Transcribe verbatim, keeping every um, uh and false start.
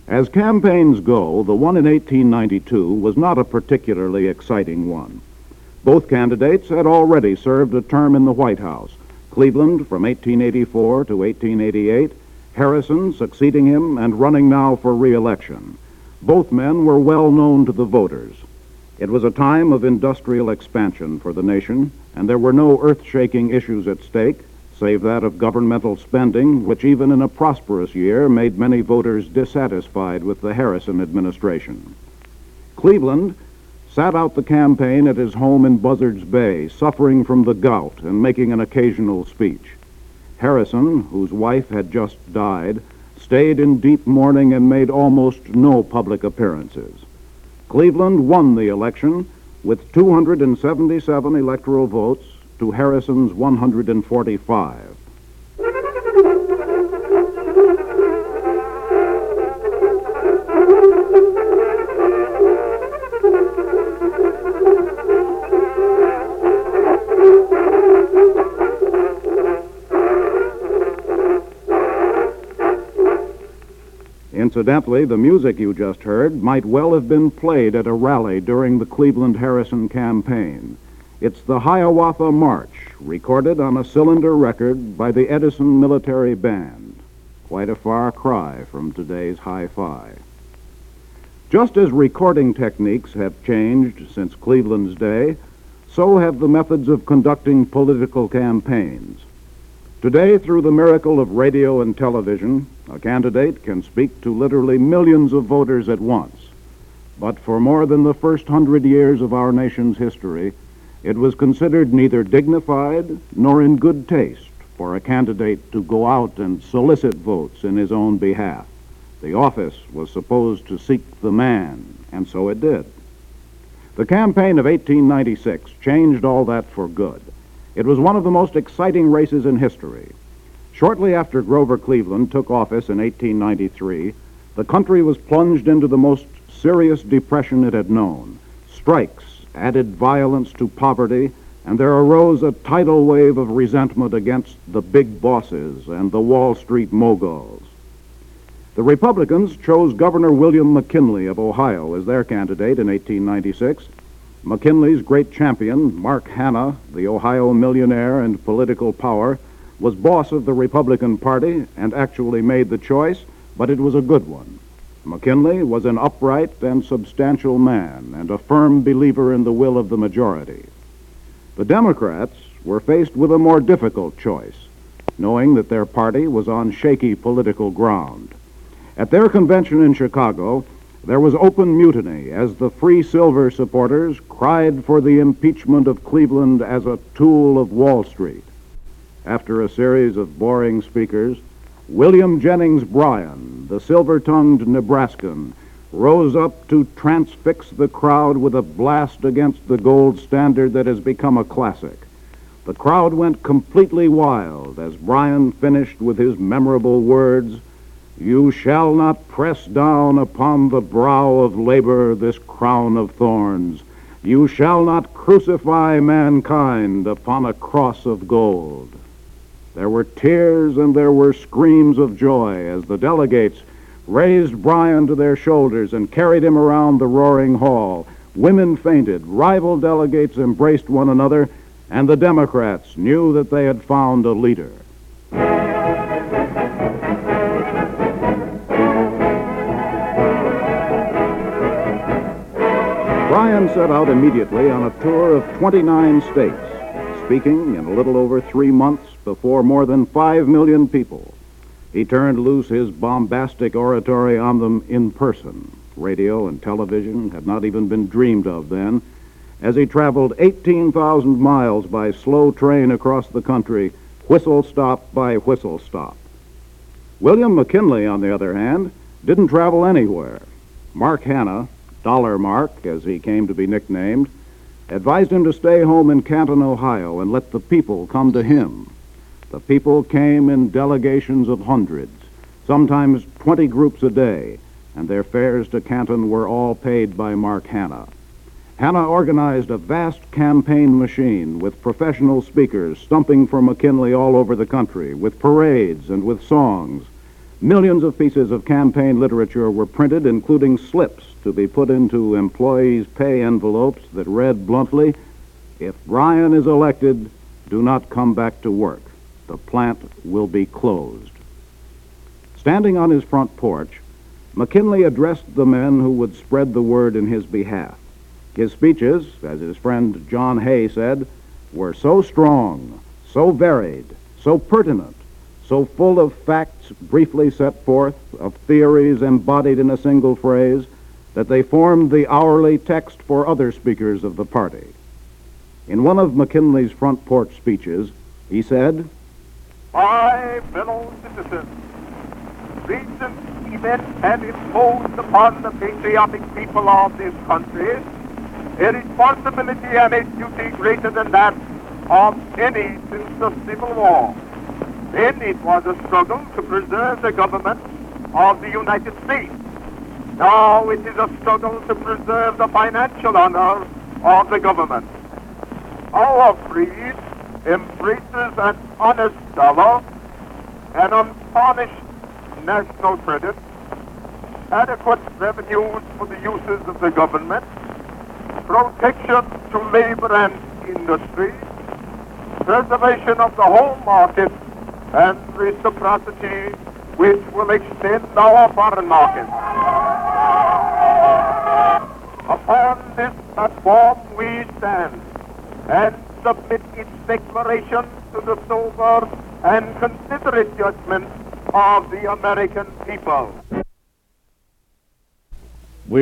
As campaigns go, the one in eighteen ninety-two was not a particularly exciting one. Both candidates had already served a term in the White House, Cleveland from eighteen eighty-four to eighteen eighty-eight, Harrison succeeding him and running now for re-election. Both men were well known to the voters. It was a time of industrial expansion for the nation, and there were no earth-shaking issues at stake, save that of governmental spending, which even in a prosperous year made many voters dissatisfied with the Harrison administration. Cleveland sat out the campaign at his home in Buzzards Bay, suffering from the gout and making an occasional speech. Harrison, whose wife had just died, stayed in deep mourning and made almost no public appearances. Cleveland won the election with two hundred seventy-seven electoral votes to Harrison's one hundred forty-five. Incidentally, the music you just heard might well have been played at a rally during the Cleveland-Harrison campaign. It's the Hiawatha March, recorded on a cylinder record by the Edison Military Band. Quite a far cry from today's hi-fi. Just as recording techniques have changed since Cleveland's day, so have the methods of conducting political campaigns. Today, through the miracle of radio and television, a candidate can speak to literally millions of voters at once. But for more than the first hundred years of our nation's history, it was considered neither dignified nor in good taste for a candidate to go out and solicit votes in his own behalf. The office was supposed to seek the man, and so it did. The campaign of eighteen ninety-six changed all that for good. It was one of the most exciting races in history. Shortly after Grover Cleveland took office in eighteen ninety-three, the country was plunged into the most serious depression it had known. Strikes added violence to poverty, and there arose a tidal wave of resentment against the big bosses and the Wall Street moguls. The Republicans chose Governor William McKinley of Ohio as their candidate in eighteen ninety-six. McKinley's great champion, Mark Hanna, the Ohio millionaire and political power, was boss of the Republican Party and actually made the choice, but it was a good one. McKinley was an upright and substantial man and a firm believer in the will of the majority. The Democrats were faced with a more difficult choice, knowing that their party was on shaky political ground. At their convention in Chicago, there was open mutiny as the Free Silver supporters cried for the impeachment of Cleveland as a tool of Wall Street. After a series of boring speakers, William Jennings Bryan, the silver-tongued Nebraskan, rose up to transfix the crowd with a blast against the gold standard that has become a classic. The crowd went completely wild as Bryan finished with his memorable words, "You shall not press down upon the brow of labor this crown of thorns. You shall not crucify mankind upon a cross of gold." There were tears and there were screams of joy as the delegates raised Bryan to their shoulders and carried him around the roaring hall. Women fainted, rival delegates embraced one another, and the Democrats knew that they had found a leader. Bryan set out immediately on a tour of twenty-nine states, speaking in a little over three months before more than five million people. He turned loose his bombastic oratory on them in person. Radio and television had not even been dreamed of then, as he traveled eighteen thousand miles by slow train across the country, whistle stop by whistle stop. William McKinley, on the other hand, didn't travel anywhere. Mark Hanna, Dollar Mark, as he came to be nicknamed, advised him to stay home in Canton, Ohio, and let the people come to him. The people came in delegations of hundreds, sometimes twenty groups a day, and their fares to Canton were all paid by Mark Hanna. Hanna organized a vast campaign machine with professional speakers stumping for McKinley all over the country, with parades and with songs. Millions of pieces of campaign literature were printed, including slips to be put into employees' pay envelopes that read bluntly, "If Bryan is elected, do not come back to work. The plant will be closed." Standing on his front porch, McKinley addressed the men who would spread the word in his behalf. His speeches, as his friend John Hay said, were so strong, so varied, so pertinent, so full of facts briefly set forth, of theories embodied in a single phrase, that they formed the hourly text for other speakers of the party. In one of McKinley's front porch speeches, he said, "My fellow citizens, recent events have imposed upon the patriotic people of this country a responsibility and a duty greater than that of any since the Civil War. Then it was a struggle to preserve the government of the United States. Now it is a struggle to preserve the financial honor of the government. Our creed embraces an honest dollar, an untarnished national credit, adequate revenues for the uses of the government, protection to labor and industry, preservation of the home market, and reciprocity which will extend our foreign market. Upon this platform we stand and submit its declaration to the sober and considerate judgment of the American people."